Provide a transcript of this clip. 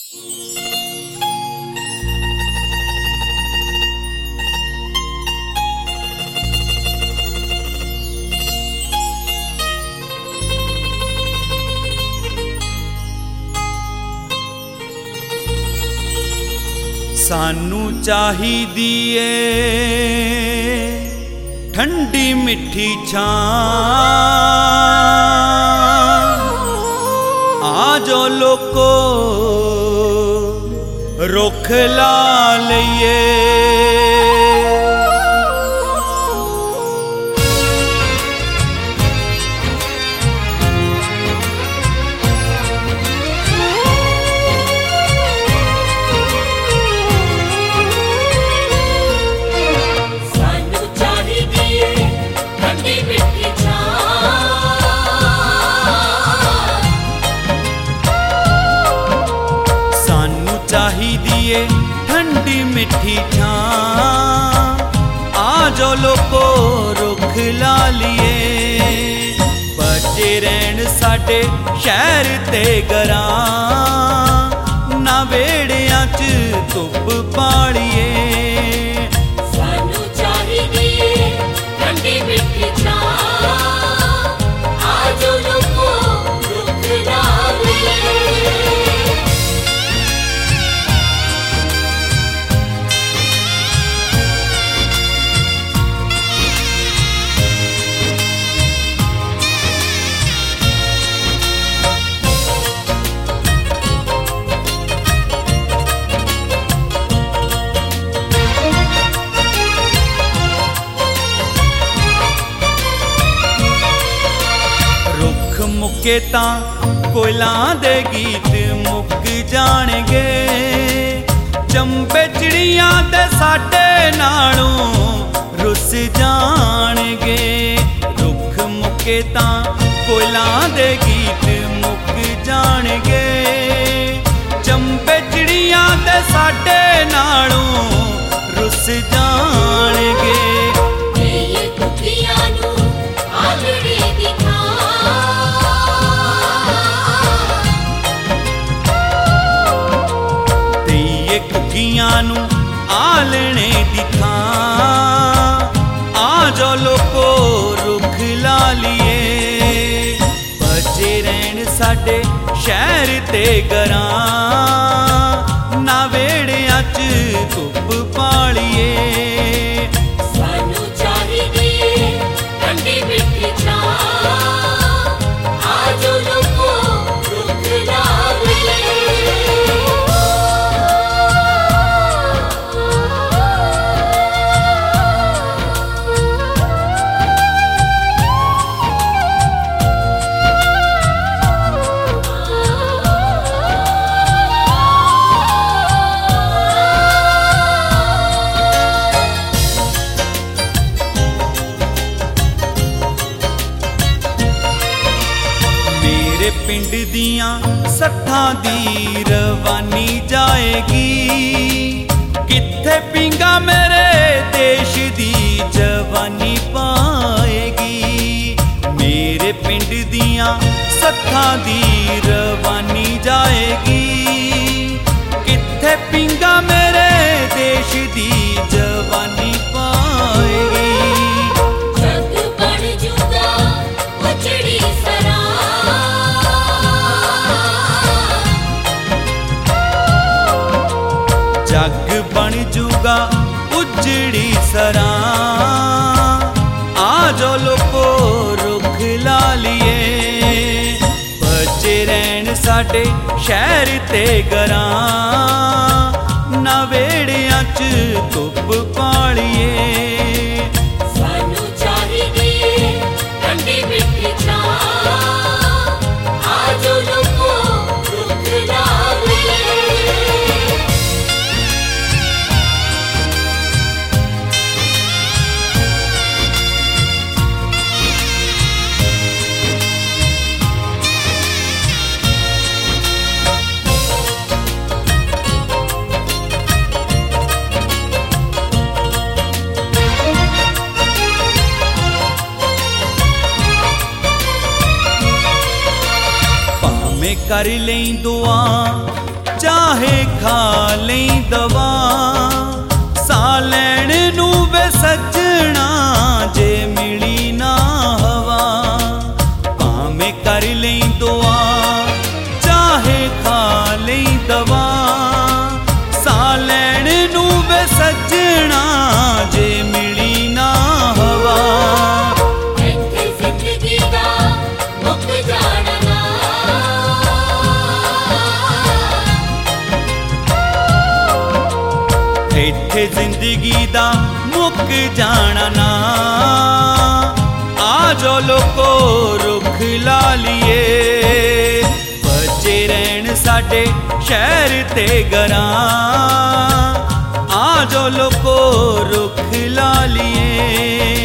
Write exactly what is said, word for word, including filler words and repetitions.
सानू चाहिदी ए ठंडी मिठी छां, आजो लोको रुख ला लईए। ठंडी मिठी छां, आजो लोको रुख ला लिए। बचे रहन साडे शहर ते घरां, ना वेड़ियां च धुप पालिए। सानू चाहिदी ठंडी मिठी छां, आजो लोको रुख ला लिए। मुके तां कोयलां दे गीत मुक जाणगे, चंबे चिड़ियां दे साडे नालों रुस जाणगे। रुख मुके तां कोयलां दे गीत मुक जाणगे, चंबे चिड़ियां दे साडे नालों रुस जाणगे। नू आलने दी थां, आजो लोको रुख ला लिए। बचे रहन साडे शहर ते घरां, ना वेड़ियां च धुप पालिए। सानू चाहिदी ठंडी मिठी छां, आजो लोको रुख ला लिए। पिंड दियां सत्थां दी रवानी जाएगी, किथे पिंगा मेरे देश दी जवानी पाएगी। मेरे पिंड दियां सत्थां दी रवानी जाएगी, किथे पिंगा मेरे देश दी जवानी पाएगी। जग बन जूगा उजड़ी सरां, आजो लोको रुख ला लिए। बचे रहन साडे शहर ते घरां, ना वेड़ियां च धुप पालिए। सानू चाहिदी ठंडी मिठी छां, आजो लोको रुख ला लिए। कर लें दुआ चाहे खा लई दवा सा लैण नू वे सजना जे मिली ना हवा भावें कर लई दुआ चाहे खा लई दवा सा लैण नू वे सजना जे मिली ना हवा ਇੱਥੇ ਜ਼ਿੰਦਗੀ ਦਾ ਮੁੱਕ ਜਾਣਾ ਨਾ ਇੱਥੇ ਜ਼ਿੰਦਗੀ ਦਾ ਮੁੱਕ ਜਾਣਾ ਨਾ ਆ ਜੋ ਲੋਕੋ ਰੁੱਖ ਲਾ ਲੀਏ ਬਚੇ ਰਹਿਣ ਸਾਡੇ ਸ਼ਹਿਰ ਤੇ ਘਰਾਂ ਆ ਜੋ ਲੋਕੋ ਰੁੱਖ ਲਾ ਲੀਏ